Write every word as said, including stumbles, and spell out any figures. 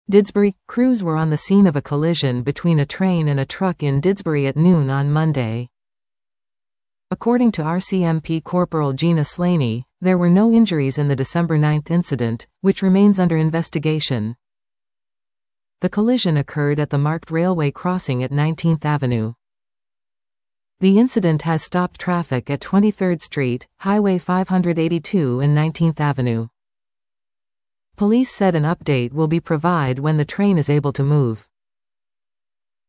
Didsbury crews were on the scene of a collision between a train and a truck in Didsbury at noon on Monday. According to R C M P Corporal Gina Slaney, there were no injuries in the December ninth incident, which remains under investigation. The collision occurred at the marked railway crossing at nineteenth Avenue. The incident has stopped traffic at twenty-third Street, Highway five eighty-two and nineteenth Avenue. Police said an update will be provided when the train is able to move.